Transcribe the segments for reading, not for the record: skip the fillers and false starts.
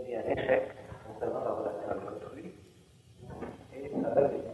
y a un échec concernant la relation avec autrui, et ça va être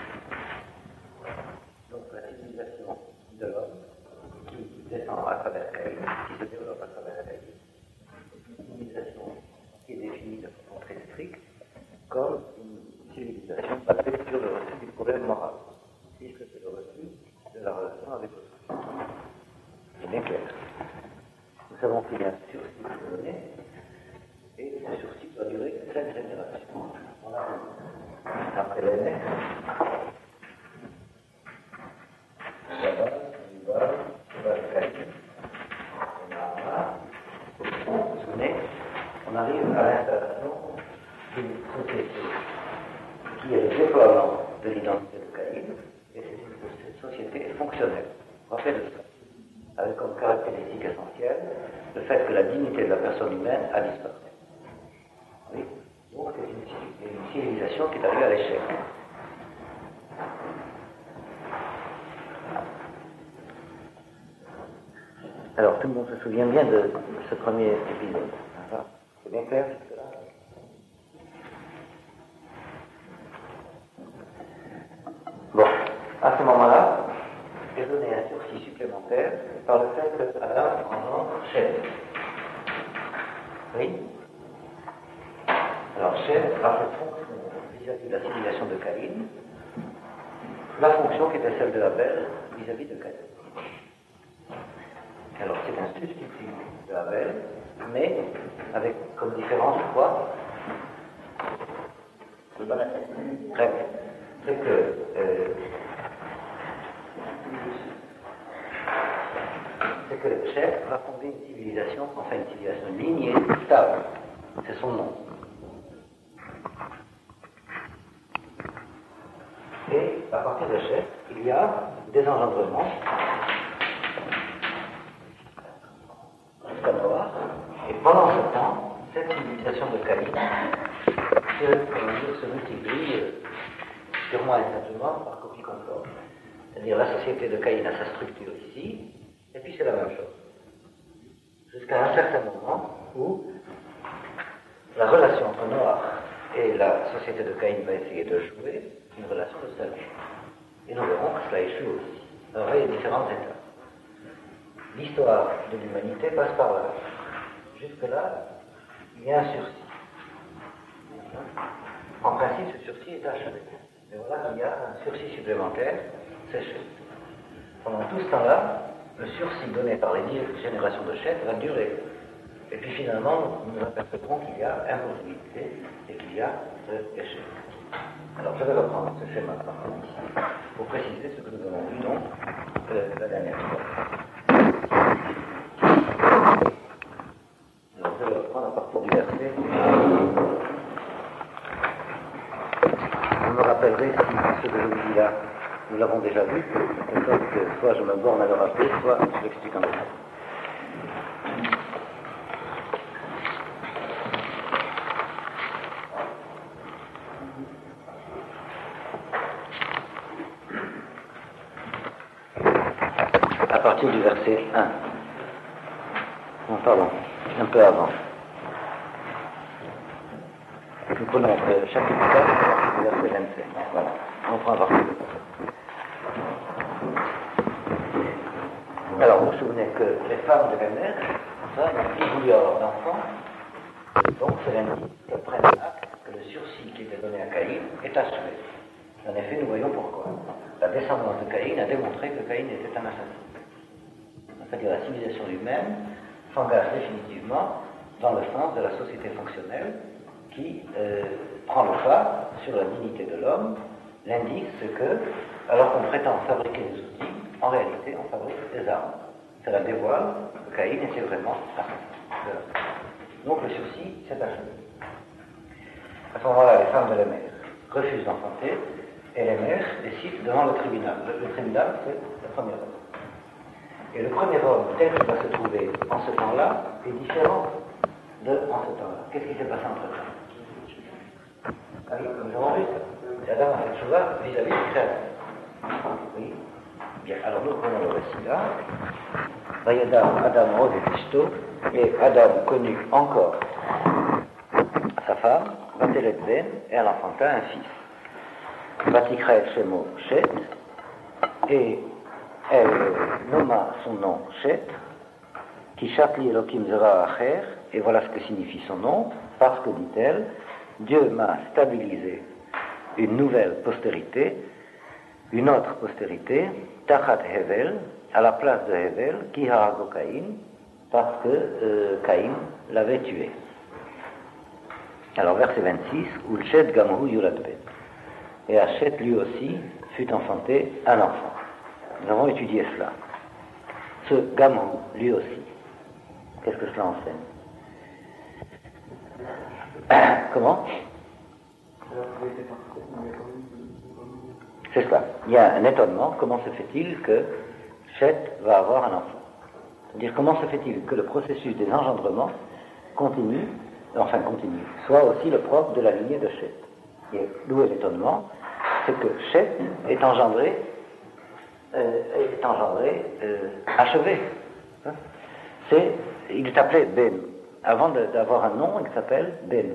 donc la civilisation de l'homme qui descend à travers Caïn, qui se développe à travers Caïn, une civilisation qui est définie de façon très stricte comme une civilisation basée sur le reçu du problème moral, puisque c'est le reçu de la relation avec autrui. C'est bien clair. Nous savons qu'il y a un sursis qui est donné, et ce sursis doit durer 7 générations. On a après l'aîné, on arrive à l'installation d'une société qui est le déploiement de l'identité de Caïn, et c'est une société fonctionnelle. Rappelez de ça, avec comme caractéristique essentielle le fait que la dignité de la personne humaine a disparu. Oui, donc c'est une civilisation qui est arrivée à l'échec. Alors, tout le monde se souvient bien de ce premier épisode. C'est bien clair jusque-là? Bon, à ce moment-là, est donné un sursis supplémentaire par le fait que Adam engendre Shem. Oui? Alors, Shem a cette fonction vis-à-vis de la civilisation de Caïn, la fonction qui était celle de Abel vis-à-vis de Caïn. Alors, c'est un substitut de Abel, mais avec comme différence quoi? Très bien. C'est que le chef va fonder une civilisation, enfin une civilisation, une lignée stable. C'est son nom. Et à partir de chef, il y a des engendrements jusqu'à Noah. Et pendant ce temps, cette civilisation de Caïn se multiplie purement et simplement par copie conforme. C'est-à-dire la société de Caïn a sa structure ici, et puis c'est la même chose. Jusqu'à un certain moment où la relation entre Noah et la société de Caïn va essayer de jouer une relation de salut. Et nous verrons que cela échoue aussi. Alors il y a différentes étapes. L'histoire de l'humanité passe par là. Jusque-là, il y a un sursis. En principe, ce sursis est achevé. Mais voilà qu'il y a un sursis supplémentaire, c'est Shem. Pendant tout ce temps-là, le sursis donné par les 10 générations de Shem va durer. Et puis finalement, nous nous apercevrons qu'il y a impossibilité et qu'il y a échec. Alors je vais reprendre ce schéma ici pour préciser ce que nous avons vu donc la dernière fois. Alors je vais reprendre à partir du verset. Vous me rappellerez si ce que je vous dis là, nous l'avons déjà vu, de sorte que soit je me borne à le rappeler, soit je l'explique en détail. À partir du verset 1. Non, pardon, un peu avant. Nous prenons le chapitre 4, verset 25. Voilà, on prend à partir de ça. Alors, vous vous souvenez que les femmes de la mère, n'ont plus voulu avoir d'enfants, donc cela indique qu'elles prennent acte que le sursis qui était donné à Caïn est achevé. En effet, nous voyons pourquoi. La descendance de Caïn a démontré que Caïn était un assassin. C'est-à-dire la civilisation humaine s'engage définitivement dans le sens de la société fonctionnelle qui prend le pas sur la dignité de l'homme. L'indice, c'est que, alors qu'on prétend fabriquer des outils, en réalité, on fabrique des armes. Cela dévoile que Caïn était vraiment assassin. Donc le sursis, c'est achevé. À ce moment-là, les femmes de la mère refusent d'enfanter, et les mères décident devant le tribunal. Le tribunal, c'est le premier homme. Et le premier homme, tel qu'il va se trouver en ce temps-là, est différent de en ce temps-là. Qu'est-ce qui s'est passé entre-temps? Ah oui, nous avons vu ça. Adam a fait chose-là vis-à-vis du créateur. Oui. Bien, alors nous prenons le récit là. Vayadam Adam Rov et Pisto, et Adam connut encore sa femme, Vatelet Ben, et elle enfanta un fils. Vatikra el Shemo Shet, et elle nomma son nom Shet, qui chapli Elohim Zera Acher, et voilà ce que signifie son nom, parce que, dit-elle, Dieu m'a stabilisé une nouvelle postérité, une autre postérité, Tachat Hevel, à la place de Hevel, qui harago Caïn, parce que Caïn l'avait tué. Alors, verset 26, Ulchet Gamhu Yulad Ben. Et Hachet, lui aussi, fut enfanté un enfant. Nous avons étudié cela. Ce Gamhu, lui aussi, qu'est-ce que cela enseigne? Comment? C'est cela. Il y a un étonnement. Comment se fait-il que Chet va avoir un enfant? C'est-à-dire, comment se fait-il que le processus des engendrements continue, soit aussi le propre de la lignée de Chet? Et d'où est l'étonnement? C'est que Chet est engendré, achevé. Il est appelé Ben. Avant d'avoir un nom, il s'appelle Ben.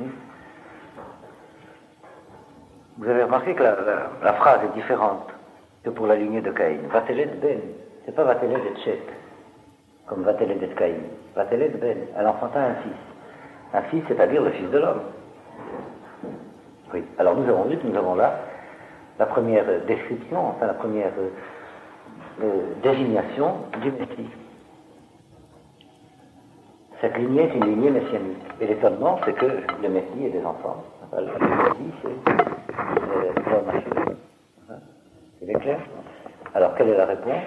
Vous avez remarqué que la phrase est différente que pour la lignée de Caïn. Vatelet Ben, c'est pas Vatelet et Chet, comme Vatelet et Caïn. Vatelet Ben, elle enfanta un fils. Un fils, c'est-à-dire le fils de l'homme. Oui. Alors nous avons vu que nous avons là la première description, enfin la première désignation du Messie. Cette lignée est une lignée messianique. Et l'étonnement, c'est que le Messie ait des enfants. Le Messie, c'est l'homme achevé. C'est bien clair? Alors, quelle est la réponse?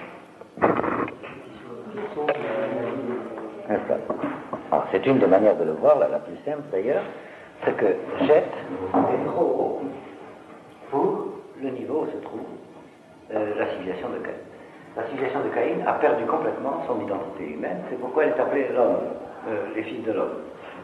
Alors, c'est une des manières de le voir, la plus simple d'ailleurs, c'est que Chet est trop haut pour le niveau où se trouve la civilisation de Caïn. La civilisation de Caïn a perdu complètement son identité humaine, c'est pourquoi elle est appelée l'homme, les fils de l'homme.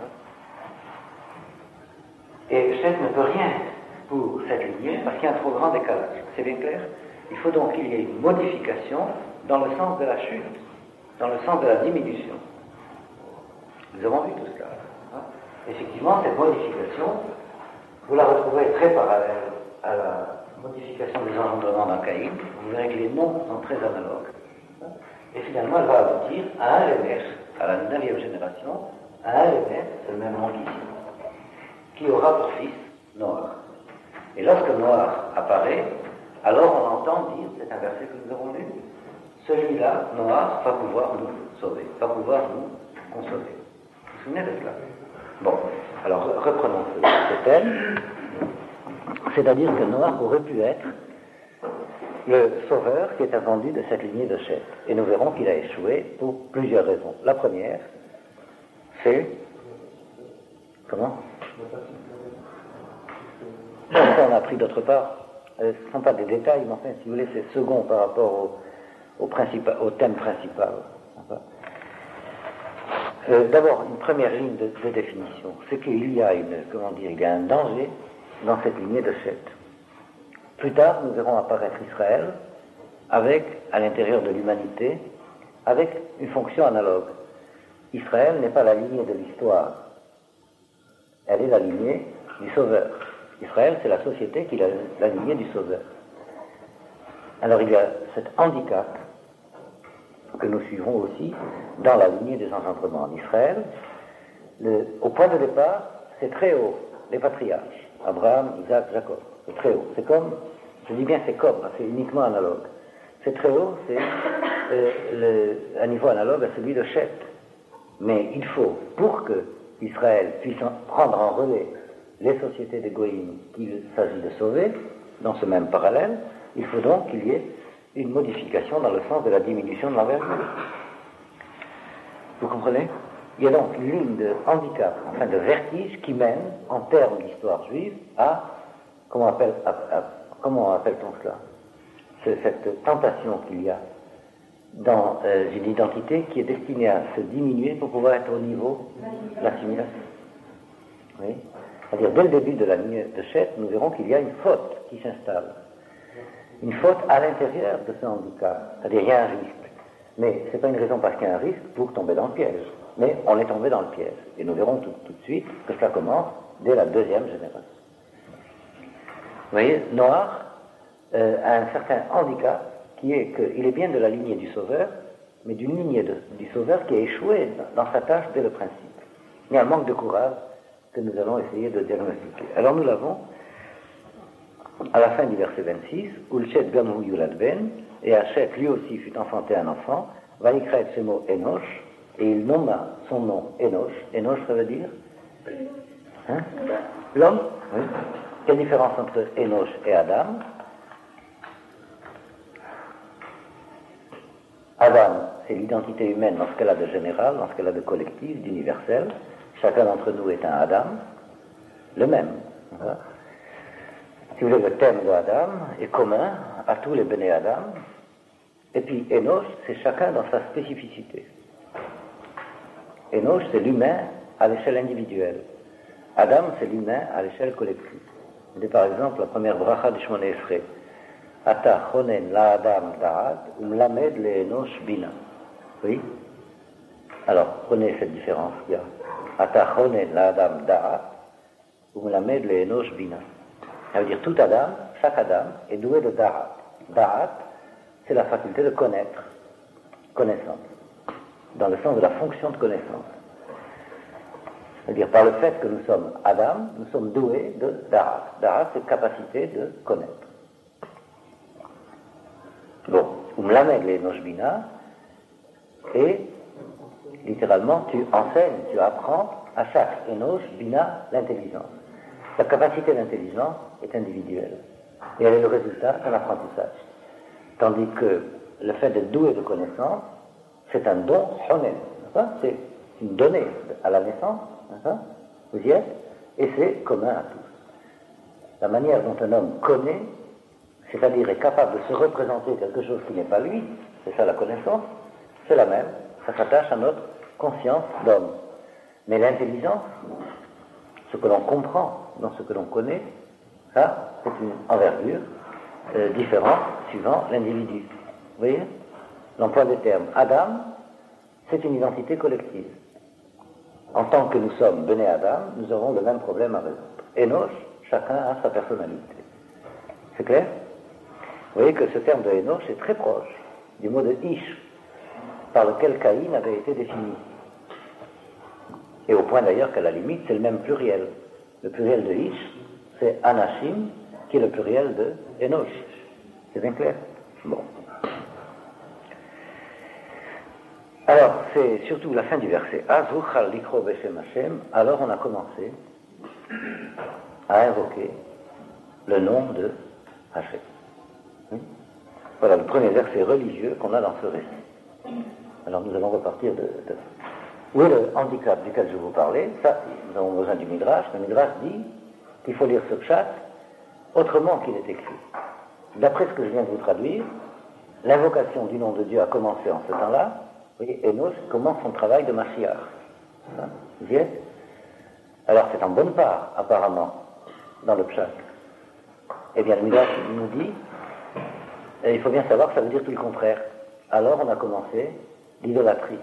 Et Chet ne peut rien pour cette lignée parce qu'il y a un trop grand décalage. C'est bien clair? Il faut donc qu'il y ait une modification dans le sens de la chute, dans le sens de la diminution. Nous avons vu tout cela. Effectivement, cette modification, vous la retrouverez très parallèle à la modification des engendrements dans Caïn. Vous verrez que les noms sont très analogues. Et finalement, elle va aboutir à un Lémech, à la 9e génération, à un Lémech, c'est le même nom qu'ici, qui aura pour fils Noach. Et lorsque Noach apparaît, alors on entend dire, c'est un verset que nous avons lu, celui-là, Noach, va pouvoir nous sauver, va pouvoir nous consoler. Vous vous souvenez de cela? Bon, alors reprenons ce thème. C'est-à-dire que Noach aurait pu être le sauveur qui est attendu de cette lignée de Chet. Et nous verrons qu'il a échoué pour plusieurs raisons. La première, c'est... Comment? Ça, on a appris d'autre part. Ce ne sont pas des détails, mais enfin, si vous voulez, c'est second par rapport au thème principal. D'abord, une première ligne de définition, c'est qu'il y a il y a un danger dans cette lignée de Chet. Plus tard, nous verrons apparaître Israël avec, à l'intérieur de l'humanité, avec une fonction analogue. Israël n'est pas la lignée de l'histoire, elle est la lignée du Sauveur. Israël, c'est la société qui est la lignée du Sauveur. Alors il y a cet handicap que nous suivrons aussi dans la lignée des engendrements en Israël. Au point de départ, c'est très haut, les patriarches, Abraham, Isaac, Jacob, c'est très haut. C'est comme, je dis bien c'est comme, c'est uniquement analogue. C'est très haut, c'est un niveau analogue à celui de Chet. Mais il faut, pour que Israël puisse prendre en relais les sociétés des Goïm qu'il s'agit de sauver, dans ce même parallèle, il faut donc qu'il y ait une modification dans le sens de la diminution de l'envergure. Vous comprenez? Il y a donc une ligne de handicap, enfin de vertige, qui mène, en termes d'histoire juive, à, comment appelle-t-on cela? C'est cette tentation qu'il y a dans une identité qui est destinée à se diminuer pour pouvoir être au niveau de l'assimilation. Oui. C'est-à-dire, dès le début de la ligne de Chet, nous verrons qu'il y a une faute qui s'installe. Une faute à l'intérieur de ce handicap. C'est-à-dire, il y a un risque. Mais ce n'est pas une raison parce qu'il y a un risque pour tomber dans le piège. Mais on est tombé dans le piège. Et nous verrons tout de suite que cela commence dès la deuxième génération. Vous voyez, Noach a un certain handicap qui est qu'il est bien de la lignée du Sauveur, mais d'une lignée du Sauveur qui a échoué dans sa tâche dès le principe. Il y a un manque de courage que nous allons essayer de diagnostiquer. Alors nous l'avons à la fin du verset 26, Ulchet Gamhu Yulad Ben, et Hachet lui aussi fut enfanté un enfant, Vaikret Shemo Enosh, et il nomma son nom Enosh. Enosh, ça veut dire hein? L'homme. Oui. Quelle différence entre Enosh et Adam? Adam, c'est l'identité humaine dans ce qu'elle a de général, dans ce qu'elle a de collectif, d'universel. Chacun d'entre nous est un Adam, le même. Voilà. Si vous voulez, le thème de Adam est commun à tous les Béné Adam. Et puis Enosh, c'est chacun dans sa spécificité. Enosh, c'est l'humain à l'échelle individuelle. Adam, c'est l'humain à l'échelle collective. C'est par exemple la première bracha du Shmoneh Esrei. Ata chonen la Adam da'at umlamed le Enosh bina. Oui. Alors, prenez cette différence qu'il y a. Ata chonen la Adam da'at umlamed le Enosh bina. Ça veut dire tout Adam, chaque Adam est doué de da'at. Da'at, c'est la faculté de connaître, connaissance, dans le sens de la fonction de connaissance. C'est-à-dire par le fait que nous sommes Adam, nous sommes doués de da'at. Da'at, c'est capacité de connaître. Bon, umlamed le Enosh bina, et littéralement tu enseignes, tu apprends à chaque Enosh bina l'intelligence. La capacité d'intelligence est individuelle et elle est le résultat d'un apprentissage. Tandis que le fait d'être doué de connaissance, c'est un don honen. C'est une donnée à la naissance, vous y êtes, et c'est commun à tous. La manière dont un homme connaît, c'est-à-dire est capable de se représenter quelque chose qui n'est pas lui, c'est ça la connaissance, c'est la même, ça s'attache à notre conscience d'homme. Mais l'intelligence, ce que l'on comprend dans ce que l'on connaît, ça, c'est une envergure différente suivant l'individu. Vous voyez? L'emploi des termes Adam, c'est une identité collective. En tant que nous sommes Béné Adam, nous aurons le même problème à résoudre. Enosh, chacun a sa personnalité. C'est clair? Vous voyez que ce terme de Enosh est très proche du mot de Ish, par lequel Caïn avait été défini. Et au point d'ailleurs qu'à la limite, c'est le même pluriel. Le pluriel de Ish, c'est Anashim, qui est le pluriel de Enosh. C'est bien clair? Bon. Alors, c'est surtout la fin du verset. Azuchal likro beshem Hashem. Alors on a commencé à invoquer le nom de Hashem. Voilà le premier verset religieux qu'on a dans ce récit. Alors nous allons repartir de... Où est le handicap duquel je vous parlais? Ça, nous avons besoin du Midrash. Le Midrash dit qu'il faut lire ce pshat autrement qu'il est écrit. D'après ce que je viens de vous traduire, l'invocation du nom de Dieu a commencé en ce temps-là. Vous voyez, Enosh commence son travail de Mashiach. Vous y êtes? Alors c'est en bonne part, apparemment, dans le pshat. Eh bien, le Midrash nous dit, et il faut bien savoir que ça veut dire tout le contraire. Alors on a commencé l'idolâtrie.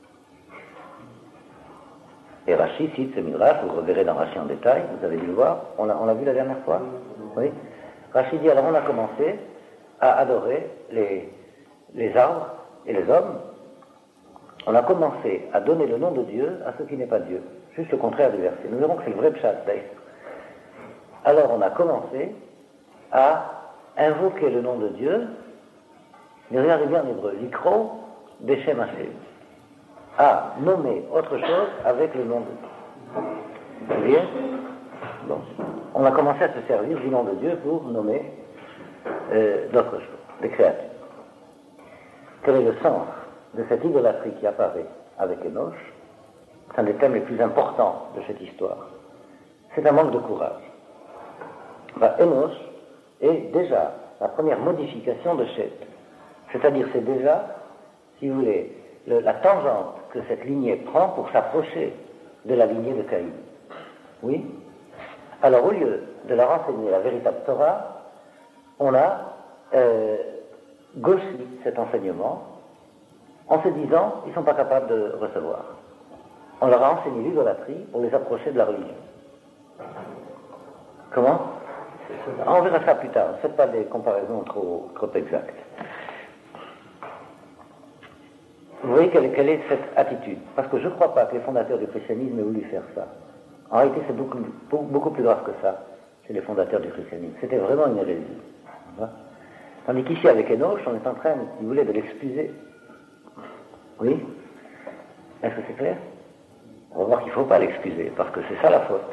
Et Rashi cite ce Midrash, vous le reverrez dans Rashi en détail, vous avez dû le voir, on l'a vu la dernière fois. Oui. Rashi dit, alors on a commencé à adorer les arbres et les hommes. On a commencé à donner le nom de Dieu à ce qui n'est pas Dieu. Juste le contraire du verset. Nous verrons que c'est le vrai pshat d'ailleurs. Alors on a commencé à invoquer le nom de Dieu, mais regardez bien en hébreu, l'ikro beshem Hashem, à nommer autre chose avec le nom de Dieu. Vous voyez? Bon. On a commencé à se servir du nom de Dieu pour nommer d'autres choses, des créatures. Quel est le sens de cette idolâtrie qui apparaît avec Enosh? C'est un des thèmes les plus importants de cette histoire. C'est un manque de courage. Enosh est déjà la première modification de Shet. C'est-à-dire, c'est déjà, si vous voulez, la tangente que cette lignée prend pour s'approcher de la lignée de Caïn. Oui? Alors, au lieu de leur enseigner la véritable Torah, on a gauchi cet enseignement en se disant ils ne sont pas capables de recevoir. On leur a enseigné l'idolâtrie pour les approcher de la religion. Comment? On verra ça plus tard. Ne faites pas des comparaisons trop exactes. Vous voyez quelle est cette attitude? Parce que je ne crois pas que les fondateurs du christianisme aient voulu faire ça. En réalité, c'est beaucoup plus grave que ça chez les fondateurs du christianisme. C'était vraiment une hérésie. Tandis qu'ici, avec Enoch, on est en train, si vous voulez, de l'excuser. Oui? Est-ce que c'est clair? On va voir qu'il ne faut pas l'excuser, parce que c'est ça la faute.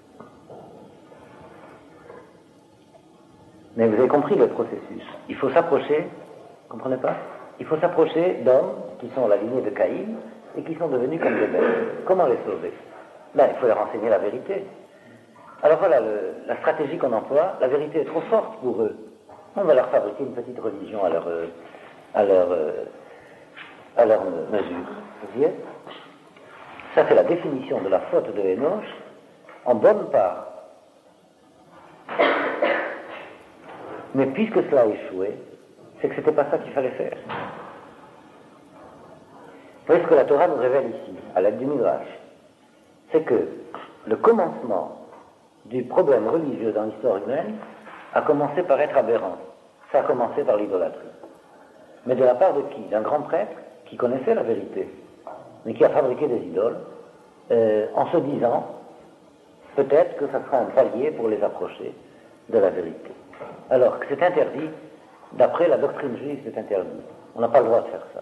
Mais vous avez compris le processus. Il faut s'approcher, vous comprenez pas? Il faut s'approcher d'hommes qui sont la lignée de Caïn et qui sont devenus comme des bêtes. Comment les sauver? Là, il faut leur enseigner la vérité. Alors voilà, la stratégie qu'on emploie, la vérité est trop forte pour eux. On va leur fabriquer une petite religion à leur mesure. Vous voyez? Ça, c'est la définition de la faute de Enoch en bonne part. Mais puisque cela a échoué, c'est que c'était pas ça qu'il fallait faire. Vous voyez ce que la Torah nous révèle ici, à l'aide du Midrash, c'est que le commencement du problème religieux dans l'histoire humaine a commencé par être aberrant. Ça a commencé par l'idolâtrie. Mais de la part de qui? D'un grand prêtre qui connaissait la vérité, mais qui a fabriqué des idoles, en se disant, peut-être que ça sera un palier pour les approcher de la vérité. Alors que c'est interdit, d'après la doctrine juive, c'est interdit. On n'a pas le droit de faire ça.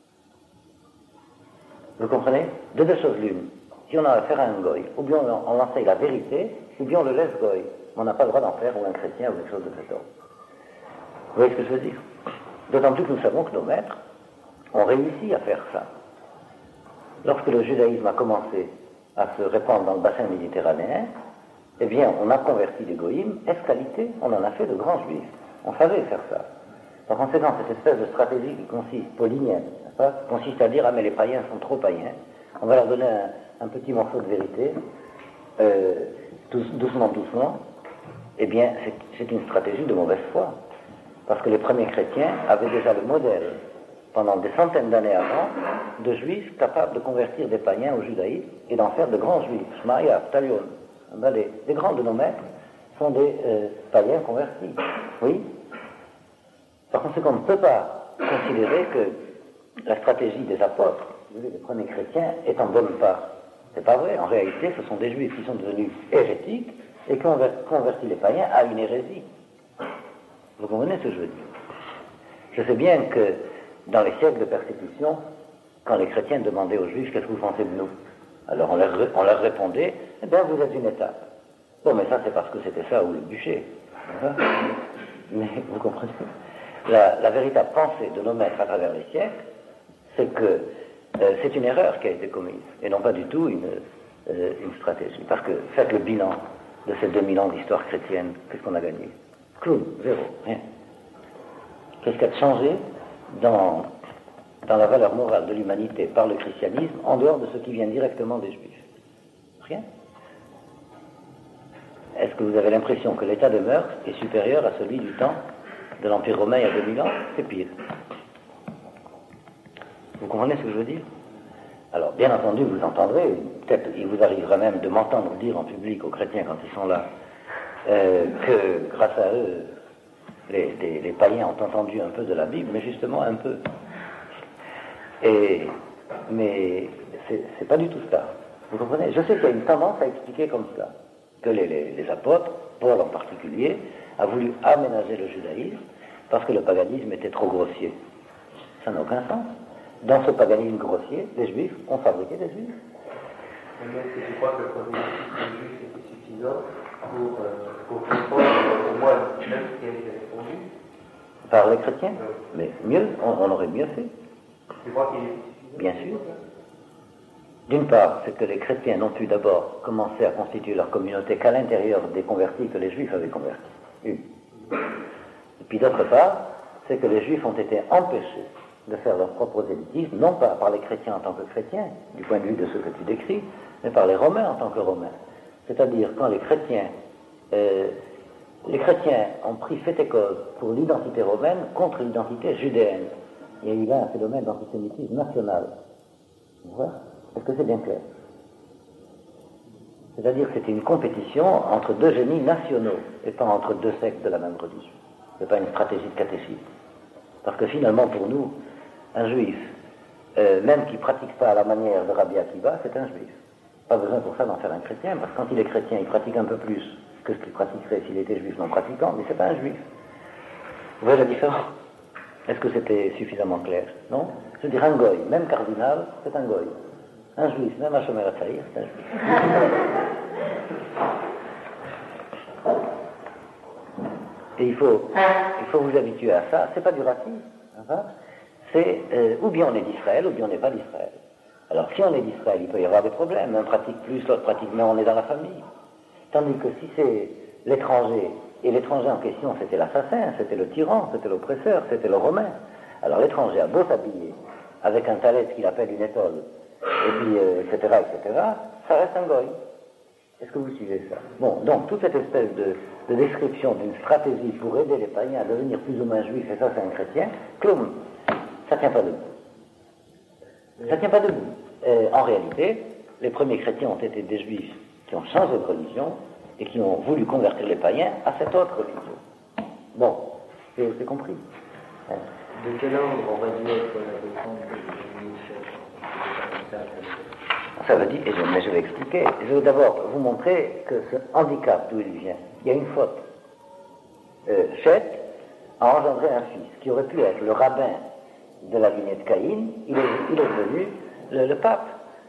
Vous comprenez? De deux choses l'une. Si on a affaire à un goy, ou bien on enseigne la vérité, ou bien on le laisse goy. On n'a pas le droit d'en faire, ou un chrétien, ou quelque chose de cet ordre. Vous voyez ce que je veux dire? D'autant plus que nous savons que nos maîtres ont réussi à faire ça. Lorsque le judaïsme a commencé à se répandre dans le bassin méditerranéen, eh bien, on a converti les goïms, escalité, on en a fait de grands juifs. On savait faire ça. Par conséquent, cette espèce de stratégie qui consiste, paulinienne, consiste à dire, ah mais les païens sont trop païens, on va leur donner un petit morceau de vérité, doucement, eh bien, c'est une stratégie de mauvaise foi. Parce que les premiers chrétiens avaient déjà le modèle, pendant des centaines d'années avant, de juifs capables de convertir des païens au judaïsme et d'en faire de grands juifs. Shmaïa, Talion, des grands de nos maîtres sont des païens convertis. Oui? Par conséquent, on ne peut pas considérer que la stratégie des apôtres, des premiers chrétiens, est en bonne part. C'est pas vrai. En réalité, ce sont des juifs qui sont devenus hérétiques et qui ont converti les païens à une hérésie. Vous comprenez ce que je veux dire? Je sais bien que dans les siècles de persécution, quand les chrétiens demandaient aux juifs qu'est-ce que vous pensez de nous, alors on leur répondait, eh bien vous êtes une étape. Bon, mais ça c'est parce que c'était ça ou le bûcher. Mais vous comprenez? La véritable pensée de nos maîtres à travers les siècles, c'est que c'est une erreur qui a été commise, et non pas du tout une stratégie. Parce que faites le bilan de ces 2000 ans d'histoire chrétienne, qu'est-ce qu'on a gagné? Clown, zéro, rien. Qu'est-ce qui a changé dans la valeur morale de l'humanité par le christianisme, en dehors de ce qui vient directement des juifs? Rien. Est-ce que vous avez l'impression que l'état de mœurs est supérieur à celui du temps de l'Empire romain il y a 2000 ans? C'est pire. Vous comprenez ce que je veux dire? Alors, bien entendu, vous entendrez, peut-être il vous arrivera même de m'entendre dire en public aux chrétiens quand ils sont là, que grâce à eux, les païens ont entendu un peu de la Bible, mais justement un peu. Mais c'est pas du tout ça. Vous comprenez? Je sais qu'il y a une tendance à expliquer comme ça, que les apôtres, Paul en particulier, a voulu aménager le judaïsme parce que le paganisme était trop grossier. Ça n'a aucun sens. Dans ce paganisme grossier, les juifs ont fabriqué des juifs. Mais est-ce que tu crois que le processus des juifs était suffisant pour répondre au moins même ce qui a été répondu? Par les chrétiens? Mais mieux, on aurait mieux fait. Tu crois qu'il est suffisant? Bien sûr. D'une part, c'est que les chrétiens n'ont pu d'abord commencer à constituer leur communauté qu'à l'intérieur des convertis que les juifs avaient convertis. Et puis d'autre part, c'est que les juifs ont été empêchés de faire leur propre prosélytisme, non pas par les chrétiens en tant que chrétiens, du point de vue de ce que tu décris, mais par les romains en tant que romains. C'est-à-dire quand les chrétiens ont pris fait et cause pour l'identité romaine contre l'identité judéenne. Il y a eu là un phénomène d'antisémitisme national. Vous voyez? Est-ce que c'est bien clair? C'est-à-dire que c'était une compétition entre deux génies nationaux, et pas entre deux sectes de la même religion. Ce n'est pas une stratégie de catéchisme. Parce que finalement, pour nous, un juif, même qui ne pratique pas à la manière de Rabbi Akiva, c'est un juif. Pas besoin pour ça d'en faire un chrétien, parce que quand il est chrétien, il pratique un peu plus que ce qu'il pratiquerait s'il était juif non pratiquant, mais c'est pas un juif. Vous voyez la différence? Est-ce que c'était suffisamment clair? Non? Je veux dire, un goy, même cardinal, c'est un goy. Un juif, même un Shomer HaTzaïr, c'est un juif. Et il faut vous habituer à ça. C'est pas du racisme. Hein? C'est ou bien on est d'Israël, ou bien on n'est pas d'Israël. Alors si on est d'Israël, il peut y avoir des problèmes. Un pratique plus, l'autre pratique moins, on est dans la famille. Tandis que si c'est l'étranger, et l'étranger en question c'était l'assassin, c'était le tyran, c'était l'oppresseur, c'était le romain. Alors l'étranger a beau s'habiller avec un talet qu'il appelle une étole, et puis etc., ça reste un goy. Est-ce que vous suivez ça? Bon, donc toute cette espèce de description d'une stratégie pour aider les païens à devenir plus ou moins juifs, et ça c'est un chrétien, cloum, ça tient pas debout. Ça tient pas debout. En réalité, les premiers chrétiens ont été des juifs qui ont changé de religion et qui ont voulu convertir les païens à cette autre religion. Bon, c'est compris. Hein? De quel ordre aurait dû être la défense de Ça veut dire, mais je vais expliquer. Je veux d'abord vous montrer que ce handicap d'où il vient, il y a une faute. Chet a engendré un fils qui aurait pu être le rabbin de la lignée de Caïn, il est devenu le pape.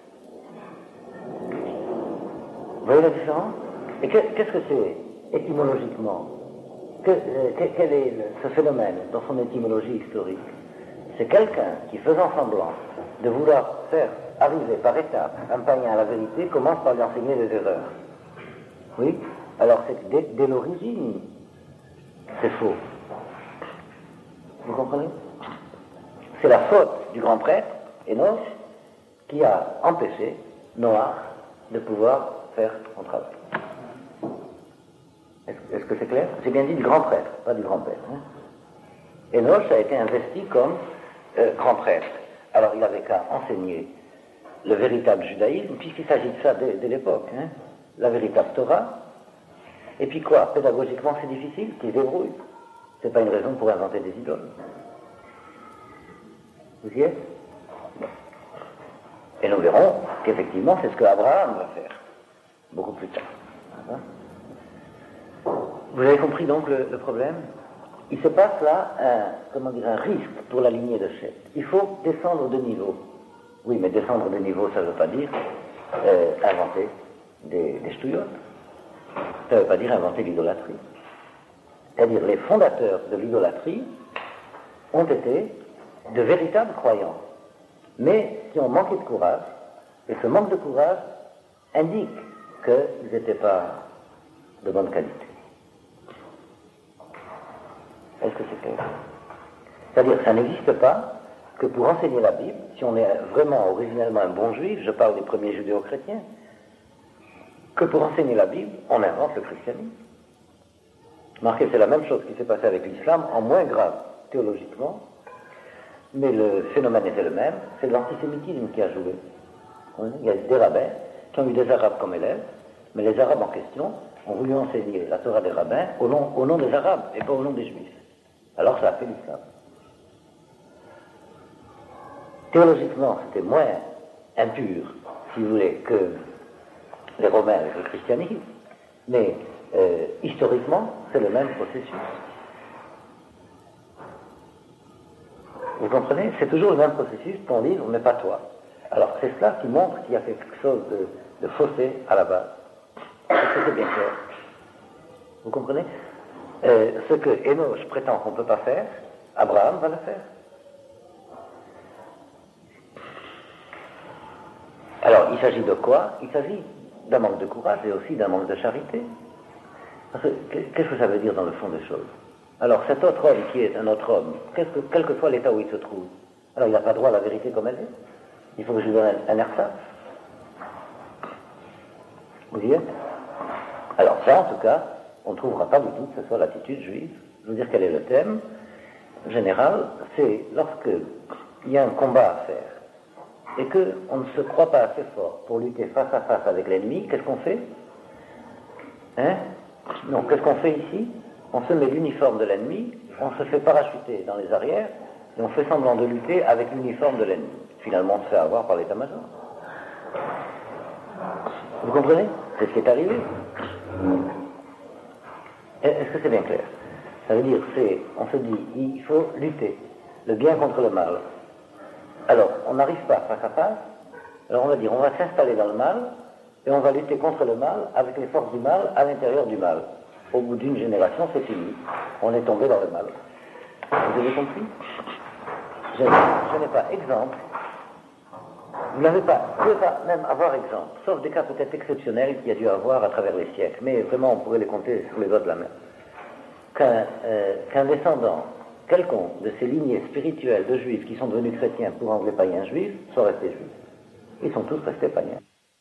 Vous voyez la différence? Et qu'est-ce que c'est étymologiquement? Quel est ce phénomène dans son étymologie historique? C'est quelqu'un qui, faisant semblant de vouloir faire arriver par étapes un païen à la vérité, commence par lui enseigner des erreurs. Oui? Alors c'est que dès l'origine, c'est faux. Vous comprenez? C'est la faute du grand prêtre, Enoch, qui a empêché Noach de pouvoir faire son travail. Est-ce que c'est clair? J'ai bien dit du grand prêtre, pas du grand-père. Hein? Enoch a été investi comme grand prêtre. Alors il n'avait qu'à enseigner le véritable judaïsme, puisqu'il s'agit de ça dès l'époque, hein? La véritable Torah. Et puis quoi? Pédagogiquement c'est difficile, qu'il se débrouille. C'est pas une raison pour inventer des idoles. Vous y êtes? Bon. Et nous verrons qu'effectivement c'est ce que Abraham va faire, beaucoup plus tard. Hein? Vous avez compris donc le problème? Il se passe là un risque pour la lignée de Chet. Il faut descendre de niveau. Oui, mais descendre de niveau, ça ne veut pas dire inventer des ch'touillottes. Ça ne veut pas dire inventer l'idolâtrie. C'est-à-dire les fondateurs de l'idolâtrie ont été de véritables croyants, mais qui ont manqué de courage, et ce manque de courage indique qu'ils n'étaient pas de bonne qualité. Est-ce que c'est clair? C'est-à-dire que ça n'existe pas que pour enseigner la Bible, si on est vraiment originellement un bon juif, je parle des premiers judéo-chrétiens, que pour enseigner la Bible, on invente le christianisme. Marquez, c'est la même chose qui s'est passée avec l'islam, en moins grave théologiquement, mais le phénomène était le même, c'est l'antisémitisme qui a joué. Il y a des rabbins qui ont eu des arabes comme élèves, mais les arabes en question ont voulu enseigner la Torah des rabbins au nom des arabes et pas au nom des juifs. Alors ça a fait l'islam. Théologiquement, c'était moins impur, si vous voulez, que les Romains avec le christianisme, mais historiquement, c'est le même processus. Vous comprenez? C'est toujours le même processus, ton livre, mais pas toi. Alors c'est cela qui montre qu'il y a quelque chose de faussé à la base. Est-ce que c'est bien clair? Vous comprenez? Ce que Enoch prétend qu'on ne peut pas faire, Abraham va le faire. Alors, il s'agit de quoi? Il s'agit d'un manque de courage et aussi d'un manque de charité. Parce que, qu'est-ce que ça veut dire dans le fond des choses? Alors, cet autre homme qui est un autre homme, quel que soit l'état où il se trouve, alors il n'a pas droit à la vérité comme elle est. Il faut que je lui donne un ersatz. Vous y êtes? Alors ça, en tout cas, on ne trouvera pas du tout que ce soit l'attitude juive. Je veux dire quel est le thème général, c'est lorsque il y a un combat à faire et qu'on ne se croit pas assez fort pour lutter face à face avec l'ennemi, qu'est-ce qu'on fait? Hein? Non, qu'est-ce qu'on fait ici? On se met l'uniforme de l'ennemi, on se fait parachuter dans les arrières, et on fait semblant de lutter avec l'uniforme de l'ennemi. Finalement, on se fait avoir par l'état-major. Vous comprenez? C'est ce qui est arrivé. Est-ce que c'est bien clair? Ça veut dire, on se dit, il faut lutter le bien contre le mal. Alors, on n'arrive pas face à face, alors on va dire, on va s'installer dans le mal, et on va lutter contre le mal avec les forces du mal à l'intérieur du mal. Au bout d'une génération, c'est fini. On est tombé dans le mal. Vous avez compris? Je n'ai pas exemple. Vous n'avez pas, vous ne pouvez pas même avoir exemple, sauf des cas peut-être exceptionnels qu'il y a dû avoir à travers les siècles, mais vraiment on pourrait les compter sur les doigts de la main. Qu'un descendant quelconque de ces lignées spirituelles de juifs qui sont devenus chrétiens pour rendre les païens juifs soit resté juif. Ils sont tous restés païens.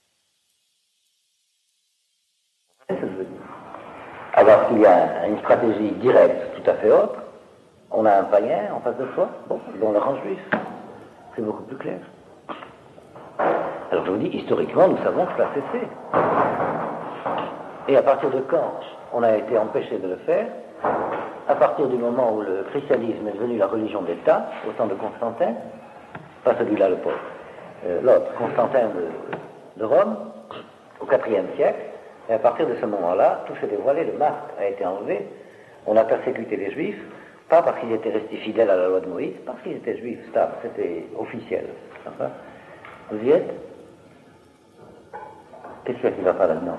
C'est ce que je veux dire. Alors qu'il y a une stratégie directe tout à fait autre, on a un païen en face de soi, bon, on le rend juif. C'est beaucoup plus clair. Alors je vous dis, historiquement, nous savons que ça a cessé. Et à partir de quand on a été empêché de le faire? À partir du moment où le christianisme est devenu la religion d'État, au temps de Constantin, pas celui-là le pauvre, l'autre, Constantin de Rome, au IVe siècle, et à partir de ce moment-là, tout s'est dévoilé, le masque a été enlevé, on a persécuté les juifs, pas parce qu'ils étaient restés fidèles à la loi de Moïse, parce qu'ils étaient juifs stables, c'était officiel. Enfin, vous y êtes? Qu'est-ce qu'il y a qui ne va pas là-dedans?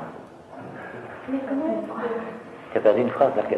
Tu as perdu une phrase, laquelle?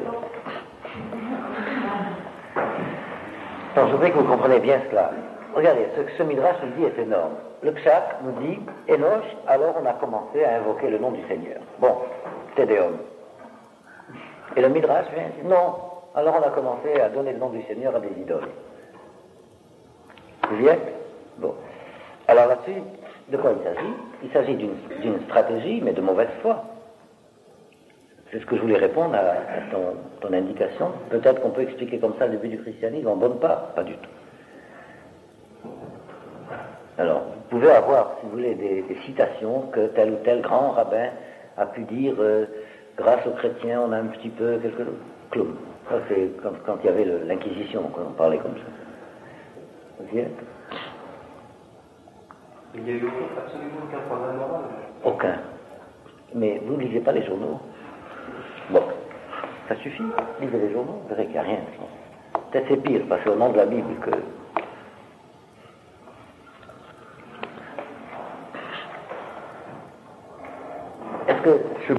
Non, je voudrais que vous compreniez bien cela. Regardez, ce que ce Midrash nous dit est énorme. Le Pshat nous dit, Enoch, alors on a commencé à invoquer le nom du Seigneur. Bon, Tédéum. Et le Midrash vient dire, non, alors on a commencé à donner le nom du Seigneur à des idoles. Vous y êtes? Bon. Alors là-dessus, de quoi il s'agit? Il s'agit d'une stratégie, mais de mauvaise foi. C'est ce que je voulais répondre à ton indication. Peut-être qu'on peut expliquer comme ça le début du christianisme en bonne part. Pas du tout. Alors, vous pouvez avoir, si vous voulez, des citations que tel ou tel grand rabbin a pu dire grâce aux chrétiens, on a un petit peu quelque chose. Clown. Ça, c'est quand il y avait l'Inquisition, quand on parlait comme ça. Vous y êtes? Il n'y a eu absolument aucun problème moral. Aucun. Mais vous ne lisez pas les journaux. Bon, ça suffit. Lisez les journaux, vous verrez qu'il n'y a rien. Peut-être c'est pire, parce qu'au nom de la Bible que... Est-ce que...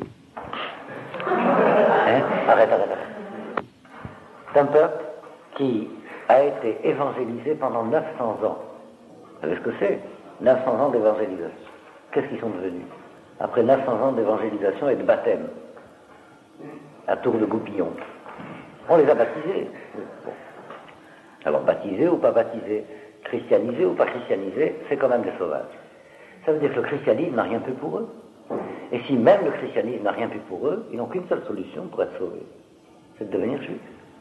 Hein? Arrête. C'est un peuple qui a été évangélisé pendant 900 ans. Vous savez ce que c'est? 900 ans d'évangélisation. Qu'est-ce qu'ils sont devenus? Après 900 ans d'évangélisation et de baptême, à tour de goupillon, on les a baptisés. Bon. Alors baptisés ou pas baptisés, christianisés ou pas christianisés, c'est quand même des sauvages. Ça veut dire que le christianisme n'a rien pu pour eux. Et si même le christianisme n'a rien pu pour eux, ils n'ont qu'une seule solution pour être sauvés, c'est de devenir juifs.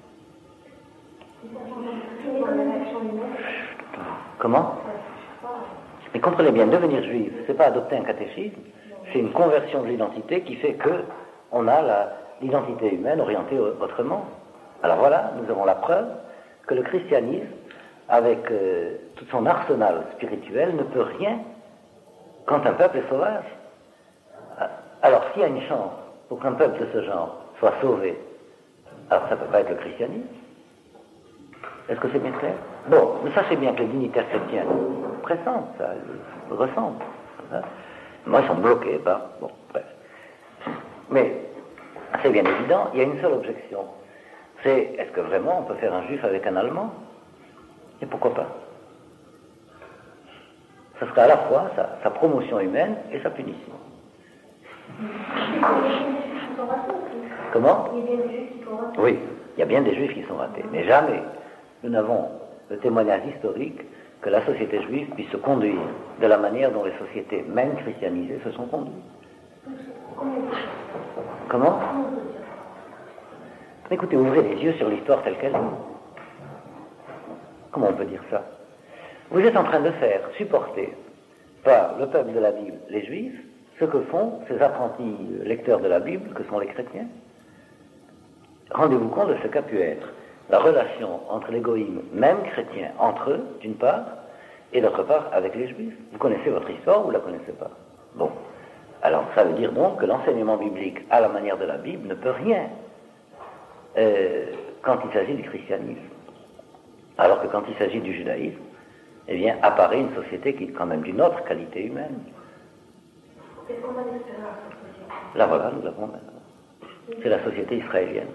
Comment? Mais comprenez bien, devenir juif, c'est pas adopter un catéchisme, c'est une conversion de l'identité qui fait que on a l'identité humaine orientée autrement. Alors voilà, nous avons la preuve que le christianisme, avec tout son arsenal spirituel, ne peut rien quand un peuple est sauvage. Alors s'il y a une chance pour qu'un peuple de ce genre soit sauvé, alors ça ne peut pas être le christianisme. Est-ce que c'est bien clair? Bon, mais sachez bien que les dignitaires chrétiens pressentent ça, ils ressentent. Hein? Moi, ils sont bloqués par... Bon, bref. Mais, c'est bien évident, il y a une seule objection. C'est, est-ce que vraiment on peut faire un juif avec un Allemand? Et pourquoi pas? Ce sera à la fois sa promotion humaine et sa punition. Comment? Oui, il y a bien des juifs qui sont ratés, mais jamais nous n'avons le témoignage historique que la société juive puisse se conduire de la manière dont les sociétés, même christianisées, se sont conduites. Comment? Écoutez, ouvrez les yeux sur l'histoire telle qu'elle est. Comment on peut dire ça? Vous êtes en train de faire supporter par le peuple de la Bible, les Juifs, ce que font ces apprentis lecteurs de la Bible, que sont les chrétiens. Rendez-vous compte de ce qu'a pu être la relation entre les goïms, même chrétiens, entre eux, d'une part, et d'autre part, avec les Juifs. Vous connaissez votre histoire ou vous ne la connaissez pas? Bon. Alors, ça veut dire donc que l'enseignement biblique, à la manière de la Bible, ne peut rien quand il s'agit du christianisme. Alors que quand il s'agit du judaïsme, eh bien, apparaît une société qui est quand même d'une autre qualité humaine. Qu'est-ce qu'on va espérer à cette société? Là, voilà, nous l'avons maintenant. C'est la société israélienne.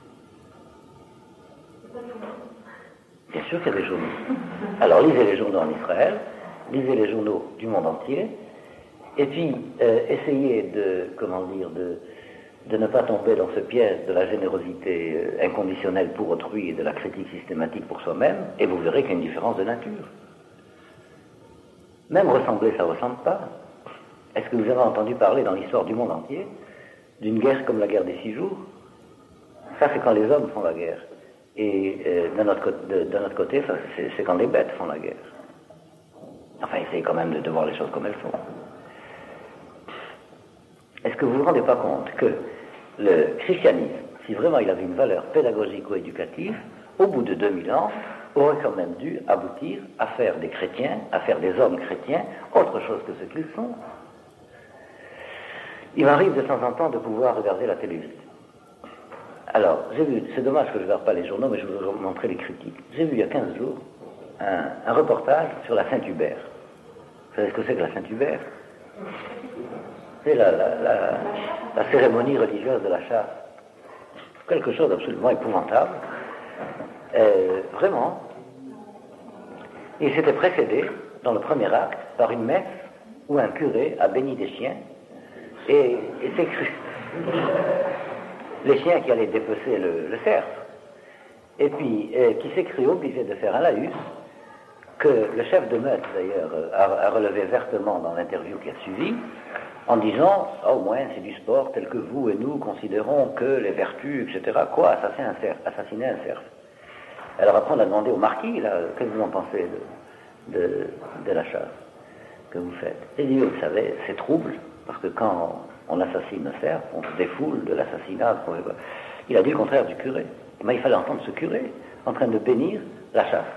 Bien sûr qu'il y a des journaux. Alors, lisez les journaux en Israël, lisez les journaux du monde entier, et puis essayez de ne pas tomber dans ce piège de la générosité inconditionnelle pour autrui et de la critique systématique pour soi-même, et vous verrez qu'il y a une différence de nature. Même ressembler, ça ne ressemble pas. Est-ce que vous avez entendu parler dans l'histoire du monde entier d'une guerre comme la guerre des 6 jours? Ça, c'est quand les hommes font la guerre. Et d'un autre côté, ça, c'est quand les bêtes font la guerre. Enfin, essayez quand même de voir les choses comme elles sont. Est-ce que vous ne vous rendez pas compte que le christianisme, si vraiment il avait une valeur pédagogico-éducative, au bout de 2000 ans, aurait quand même dû aboutir à faire des chrétiens, à faire des hommes chrétiens, autre chose que ce qu'ils sont. Il m'arrive de temps en temps de pouvoir regarder la télévision. Alors, j'ai vu, c'est dommage que je ne regarde pas les journaux, mais je vais vous montrer les critiques. J'ai vu il y a 15 jours un reportage sur la Saint-Hubert. Vous savez ce que c'est que la Saint-Hubert? C'est la cérémonie religieuse de la chasse. Quelque chose d'absolument épouvantable. Vraiment. Il s'était précédé, dans le premier acte, par une messe où un curé a béni des chiens et s'est cru. Les chiens qui allaient dépecer le cerf. Et puis, qui s'est cru obligé de faire un laïus, que le chef de meute, d'ailleurs, a relevé vertement dans l'interview qui a suivi, en disant, au moins, c'est du sport tel que vous et nous considérons que les vertus, etc. Quoi, assassiner un cerf? Alors après, on a demandé au marquis, là, qu'est-ce que vous en pensez de la chasse que vous faites? Il dit, vous savez, c'est trouble, parce que quand on assassine un cerf, on se défoule de l'assassinat. Il a dit le contraire du curé. Mais il fallait entendre ce curé en train de bénir la chasse.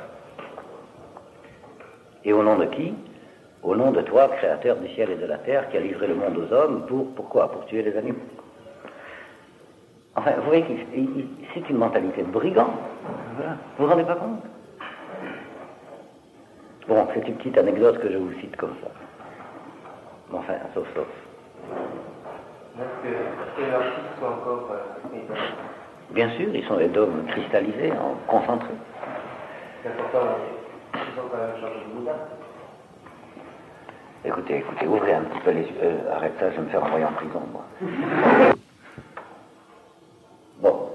Et au nom de qui? Au nom de toi, créateur du ciel et de la terre, qui a livré le monde aux hommes, pourquoi? Pour tuer les animaux. Enfin, vous voyez que c'est une mentalité de brigand. Voilà. Vous vous rendez pas compte? Bon, c'est une petite anecdote que je vous cite comme ça. Bon, enfin, sauf. Est-ce que leurs fils sont encore Bien sûr, ils sont des dômes cristallisés, concentrés. C'est important, ils ont quand même changé de Bouddha. Écoutez, ouvrez un petit peu les yeux. Arrête ça, je vais me faire envoyer en prison, moi. Bon.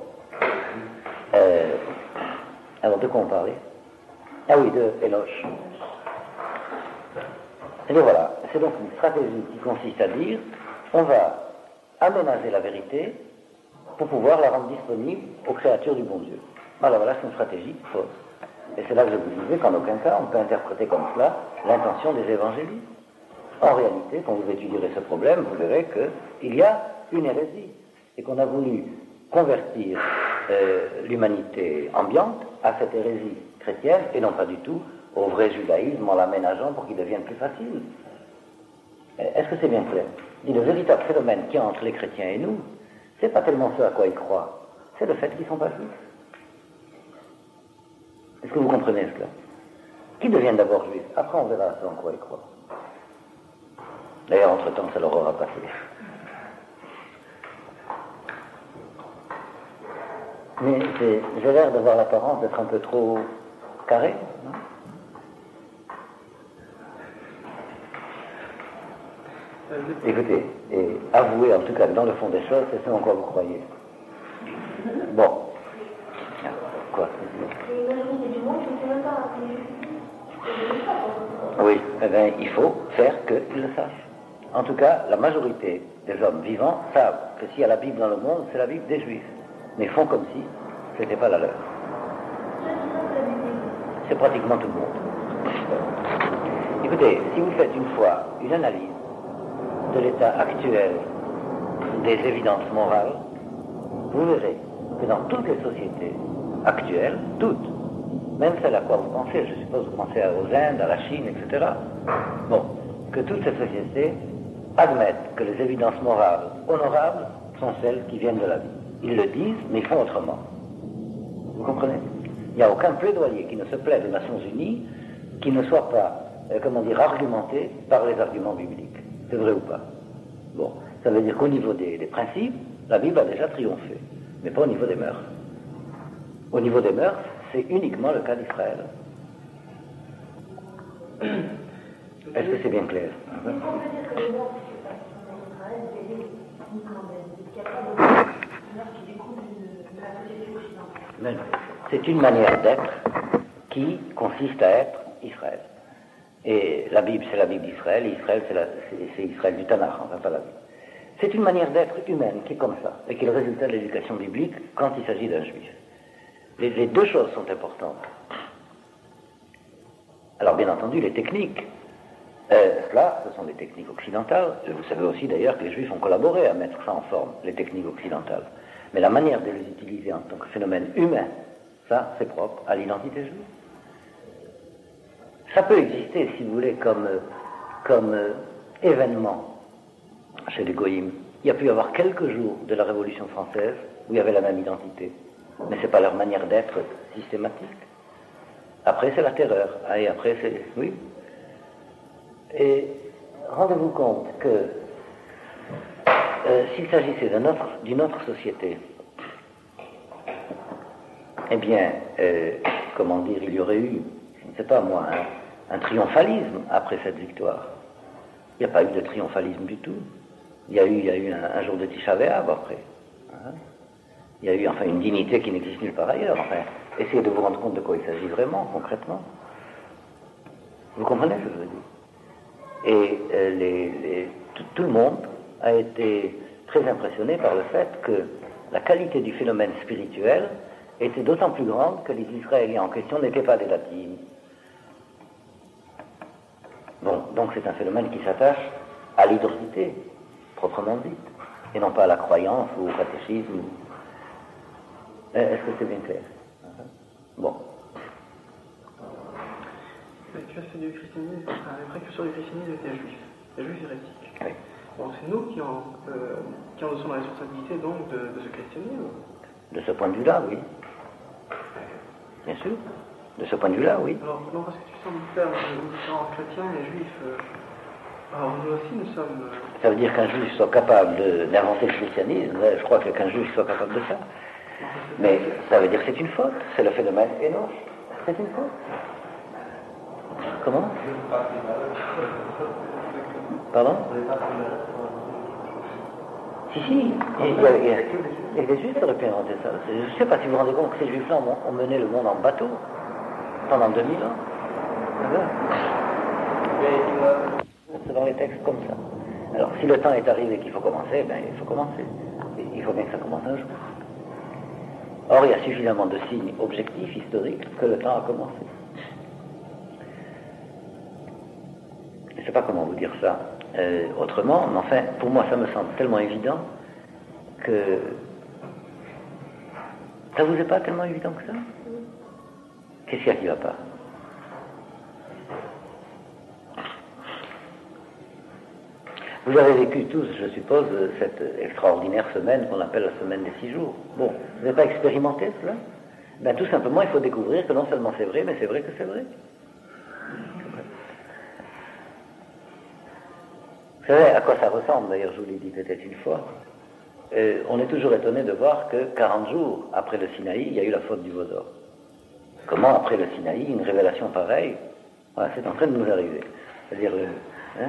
Alors, de quoi on parlait? Ah oui, de Eloche. Et bien voilà, c'est donc une stratégie qui consiste à dire, on va aménager la vérité pour pouvoir la rendre disponible aux créatures du bon Dieu. Voilà, c'est une stratégie fausse. Et c'est là que je vous disais qu'en aucun cas on peut interpréter comme cela l'intention des évangélistes. En réalité, quand vous étudierez ce problème, vous verrez qu'il y a une hérésie et qu'on a voulu convertir l'humanité ambiante à cette hérésie chrétienne et non pas du tout au vrai judaïsme en l'aménageant pour qu'il devienne plus facile. Est-ce que c'est bien clair? Le véritable phénomène qu'il y a entre les chrétiens et nous, c'est pas tellement ce à quoi ils croient, c'est le fait qu'ils ne sont pas juifs. Est-ce que vous comprenez cela? Qu'ils deviennent d'abord juifs, après on verra ce en quoi ils croient. D'ailleurs, entre-temps, ça leur aura passé. Mais j'ai l'air d'avoir l'apparence d'être un peu trop carré, non? Écoutez, et avouez en tout cas que dans le fond des choses, c'est ce en quoi vous croyez. Bon. Quoi? Oui, eh bien, il faut faire qu'ils le sachent. En tout cas, la majorité des hommes vivants savent que s'il y a la Bible dans le monde, c'est la Bible des Juifs. Mais font comme si ce n'était pas la leur. C'est pratiquement tout le monde. Écoutez, si vous faites une fois une analyse de l'état actuel des évidences morales, vous verrez que dans toutes les sociétés actuelles, toutes, même celles à quoi vous pensez, je suppose vous pensez aux Indes, à la Chine, etc., bon, que toutes ces sociétés admettent que les évidences morales honorables sont celles qui viennent de la vie. Ils le disent, mais ils font autrement. Vous comprenez? Il n'y a aucun plaidoyer qui ne se plaide aux Nations Unies qui ne soit pas, argumenté par les arguments bibliques. C'est vrai ou pas? Bon, ça veut dire qu'au niveau des principes, la Bible a déjà triomphé, mais pas au niveau des mœurs. Au niveau des mœurs, c'est uniquement le cas d'Israël. Est-ce que c'est bien clair? Est-ce qu'on peut dire que les mœurs qui se passent en Israël, c'est uniquement qu'il n'y a pas de mœurs qui découlent de la société occidentale? Mais non. C'est une manière d'être qui consiste à être Israël. Et la Bible, c'est la Bible d'Israël, et Israël, c'est Israël du Tanakh, enfin pas la Bible. C'est une manière d'être humaine qui est comme ça, et qui est le résultat de l'éducation biblique quand il s'agit d'un juif. Les deux choses sont importantes. Alors bien entendu, les techniques, là, ce sont des techniques occidentales. Vous savez aussi d'ailleurs que les juifs ont collaboré à mettre ça en forme, les techniques occidentales. Mais la manière de les utiliser en tant que phénomène humain, ça, c'est propre à l'identité juive. Ça peut exister, si vous voulez, comme événement chez les goïms. Il y a pu y avoir quelques jours de la Révolution française où il y avait la même identité. Mais ce n'est pas leur manière d'être systématique. Après, c'est la terreur. Et après, c'est... Oui. Et rendez-vous compte que s'il s'agissait d'une autre société, eh bien, comment dire, il y aurait eu, je ne sais pas moi, un triomphalisme après cette victoire. Il n'y a pas eu de triomphalisme du tout. Il y a eu un jour de Tisha B'Av après. Hein? Il y a eu enfin une dignité qui n'existe nulle part ailleurs. Enfin, essayez de vous rendre compte de quoi il s'agit vraiment, concrètement. Vous comprenez ce que je veux dire? Et tout le monde a été très impressionné par le fait que la qualité du phénomène spirituel était d'autant plus grande que les Israéliens en question n'étaient pas des latines. Bon, donc c'est un phénomène qui s'attache à l'identité, proprement dite, et non pas à la croyance ou au catéchisme. Est-ce que c'est bien clair? Bon. Tu as fait du christianisme, les précurseurs du christianisme étaient juifs, les juifs hérétiques. Oui. Bon, c'est nous qui en sommes la responsabilité donc de ce christianisme. De ce point de vue-là, oui. Bien sûr. De ce point de vue-là, oui. Alors, non, parce que tu sembles faire une différence chrétiens et juifs. Alors, nous aussi, nous sommes... Ça veut dire qu'un juif soit capable d'inventer le christianisme. Je crois qu'un juif soit capable de ça. Mais ça veut dire que c'est une faute. C'est le phénomène Enoch. C'est une faute. Comment? Pardon? Si, et les Juifs auraient pu inventer ça. Je ne sais pas si vous vous rendez compte que ces Juifs-là ont mené le monde en bateau pendant 2000 ans. C'est dans les textes comme ça. Alors, si le temps est arrivé qu'il faut commencer, ben il faut commencer. Et il faut bien que ça commence un jour. Or, il y a suffisamment de signes objectifs, historiques, que le temps a commencé. Je ne sais pas comment vous dire ça autrement, mais enfin, pour moi, ça me semble tellement évident que... Ça vous est pas tellement évident que ça? Qu'est-ce qu'il y a qui ne va pas? Vous avez vécu tous, je suppose, cette extraordinaire semaine qu'on appelle la semaine des 6 jours. Bon, vous n'avez pas expérimenté cela? Ben, tout simplement, il faut découvrir que non seulement c'est vrai, mais c'est vrai que c'est vrai. Vous savez à quoi ça ressemble, d'ailleurs, je vous l'ai dit peut-être une fois. On est toujours étonné de voir que 40 jours après le Sinaï, il y a eu la faute du veau d'or. Comment, après le Sinaï, une révélation pareille, voilà, c'est en train de nous arriver. C'est-à-dire, hein?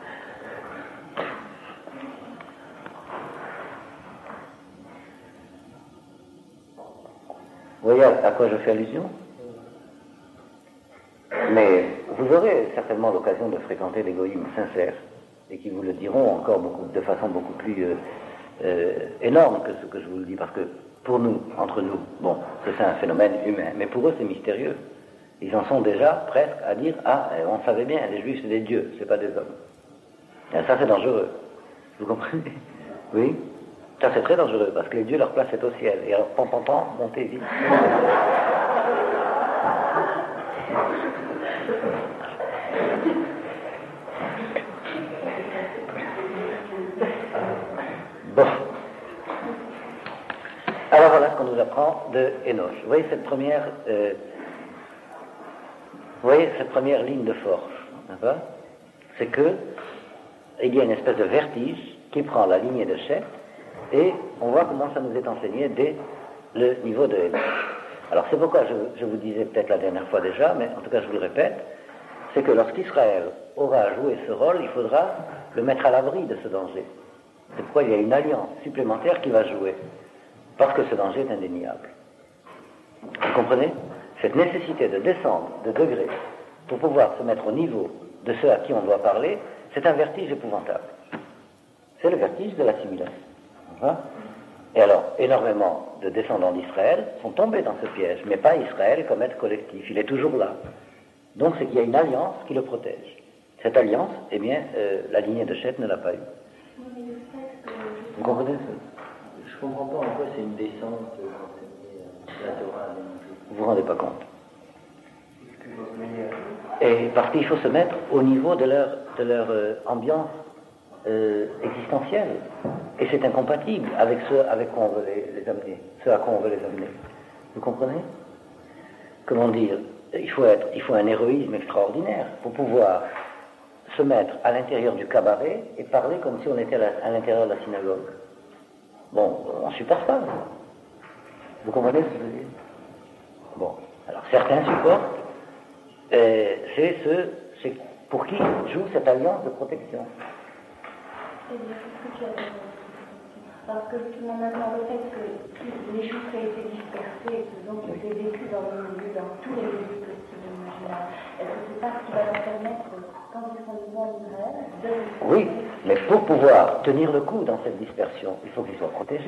Vous voyez à quoi je fais allusion? Mais vous aurez certainement l'occasion de fréquenter des goïms sincères et qui vous le diront encore de façon beaucoup plus énorme que ce que je vous le dis, parce que pour nous, entre nous, bon, c'est un phénomène humain, mais pour eux c'est mystérieux. Ils en sont déjà presque à dire « Ah, on savait bien, les Juifs c'est des dieux, c'est pas des hommes. » Et ça c'est dangereux. Vous comprenez? Oui. Ça c'est très dangereux, parce que les dieux, leur place est au ciel. Et alors, montez vite. Bon. Alors voilà ce qu'on nous apprend de Enoch. Vous voyez cette première, ligne de force, d'accord? C'est que il y a une espèce de vertige qui prend la lignée de Chet, et on voit comment ça nous est enseigné dès le niveau de Enoch. Alors c'est pourquoi je vous disais peut-être la dernière fois déjà, mais en tout cas je vous le répète, c'est que lorsqu'Israël aura joué ce rôle, il faudra le mettre à l'abri de ce danger. C'est pourquoi il y a une alliance supplémentaire qui va jouer, parce que ce danger est indéniable. Vous comprenez? Cette nécessité de descendre de degré pour pouvoir se mettre au niveau de ceux à qui on doit parler, c'est un vertige épouvantable. C'est le vertige de l'assimilation. Et alors, énormément de descendants d'Israël sont tombés dans ce piège, mais pas Israël comme être collectif, il est toujours là. Donc c'est qu'il y a une alliance qui le protège. Cette alliance, eh bien, la lignée de Chet ne l'a pas eue. Vous comprenez ça? Je comprends pas en quoi c'est une descente d'enseigner la Torah. Vous vous rendez pas compte. Et parce qu'il faut se mettre au niveau de leur ambiance existentielle. Et c'est incompatible avec ceux avec quoi on veut les amener, ceux à quoi on veut les amener. Vous comprenez? Comment dire? Il faut un héroïsme extraordinaire pour pouvoir se mettre à l'intérieur du cabaret et parler comme si on était à l'intérieur de la synagogue. Bon, on ne supporte pas. Vous comprenez ce que je veux dire? Bon, alors certains supportent, c'est pour qui joue cette alliance de protection. Parce que justement maintenant le fait que les choses aient été dispersées, que donc ils aient vécu dans le milieu, dans tous les lieux possibles imaginables, est-ce que c'est pas ce qui va leur permettre, quand ils sont venus en Israël, de... Oui, mais pour pouvoir tenir le coup dans cette dispersion, il faut qu'ils soient protégés.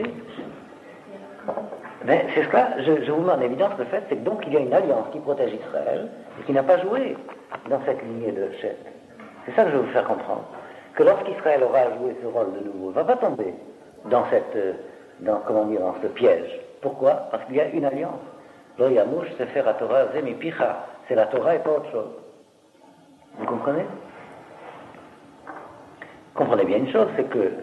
Mais c'est ce que je vous mets en évidence le fait, c'est que donc il y a une alliance qui protège Israël et qui n'a pas joué dans cette lignée de Chet. C'est ça que je veux vous faire comprendre. Que lorsqu'Israël aura joué ce rôle de nouveau, il ne va pas tomber dans ce piège. Pourquoi? Parce qu'il y a une alliance. Lo yamouche sefer Torah zemi picha. C'est la Torah et pas autre chose. Vous comprenez? Comprenez bien une chose, c'est que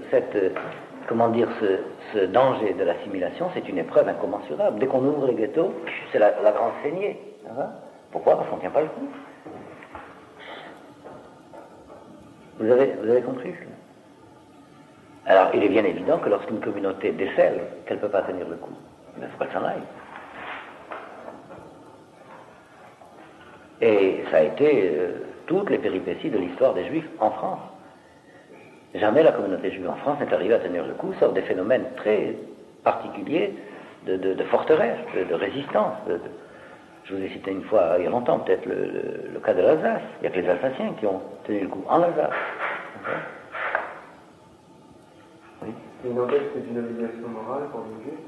ce danger de l'assimilation, c'est une épreuve incommensurable. Dès qu'on ouvre les ghettos, c'est la grande saignée. Pourquoi? Parce qu'on ne tient pas le coup. Vous avez compris? Alors, il est bien évident que lorsqu'une communauté décèle qu'elle ne peut pas tenir le coup, il ne faut pas qu'elle s'en aille. Et ça a été toutes les péripéties de l'histoire des Juifs en France. Jamais la communauté juive en France n'est arrivée à tenir le coup, sauf des phénomènes très particuliers de forteresse, de résistance. Je vous ai cité une fois, il y a longtemps, peut-être le cas de l'Alsace. Il n'y a que les Alsaciens qui ont tenu le coup en Alsace. Oui. Il n'empêche que d'une obligation morale pour les Juifs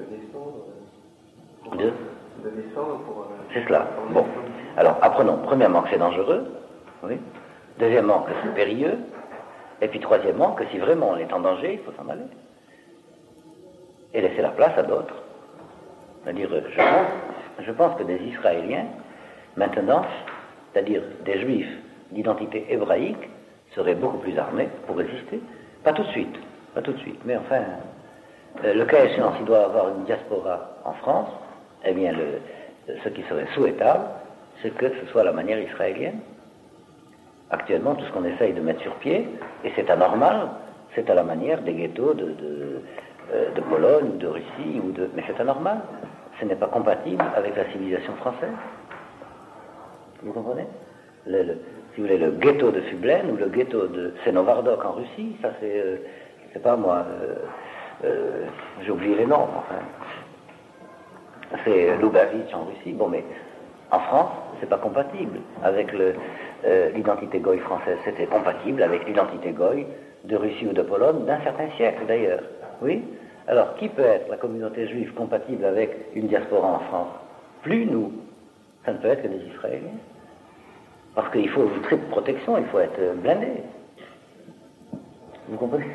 de descendre pour... C'est cela. Bon. Alors, apprenons, premièrement, que c'est dangereux. Oui. Deuxièmement, que c'est périlleux. Et puis, troisièmement, que si vraiment on est en danger, il faut s'en aller. Et laisser la place à d'autres. C'est-à-dire, je pense que des Israéliens, maintenant, c'est-à-dire des Juifs d'identité hébraïque, seraient beaucoup plus armés pour résister. Pas tout de suite, mais enfin, le cas échéant, s'il doit y avoir une diaspora en France, eh bien, ce qui serait souhaitable, c'est que ce soit la manière israélienne. Actuellement, tout ce qu'on essaye de mettre sur pied, et c'est anormal, c'est à la manière des ghettos de Pologne, de Russie, mais c'est anormal. Ce n'est pas compatible avec la civilisation française. Vous comprenez? Si vous voulez, le ghetto de Fublen ou le ghetto de Senovardok en Russie, ça c'est pas moi, j'ai oublié les noms, enfin. C'est Lubavitch en Russie, bon, mais en France, c'est pas compatible avec l'identité goy française. C'était compatible avec l'identité goy de Russie ou de Pologne d'un certain siècle d'ailleurs. Oui? Alors, qui peut être la communauté juive compatible avec une diaspora en France? Plus nous. Ça ne peut être que des Israéliens. Parce qu'il faut une triple protection, il faut être blindé. Vous comprenez?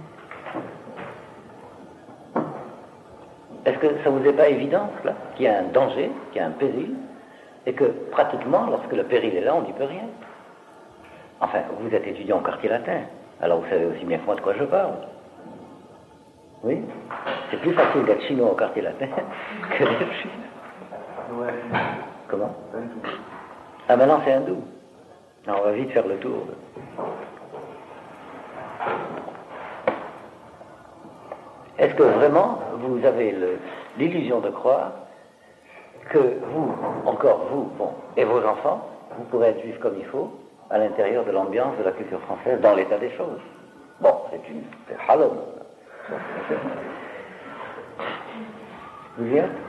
Est-ce que ça vous est pas évident, là, qu'il y a un danger, qu'il y a un péril, et que pratiquement, lorsque le péril est là, on n'y peut rien? Enfin, vous êtes étudiant au quartier latin, alors vous savez aussi bien que moi de quoi je parle. Oui? C'est plus facile d'être chinois au quartier latin que d'être chinois. Ouais. Comment? Ah, maintenant c'est hindou. Non, on va vite faire le tour. Est-ce que vraiment vous avez l'illusion de croire que vous, encore vous, bon, et vos enfants, vous pourrez être juifs comme il faut, à l'intérieur de l'ambiance de la culture française, dans l'état des choses? Bon, c'est halom. Vous y êtes?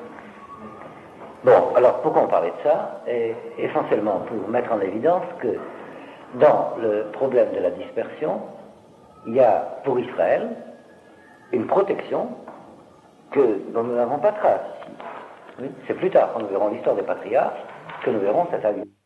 Bon, alors pourquoi on parlait de ça? Et essentiellement pour mettre en évidence que dans le problème de la dispersion, il y a pour Israël une protection dont nous n'avons pas trace. Oui, c'est plus tard, quand nous verrons l'histoire des patriarches, que nous verrons cette alliance.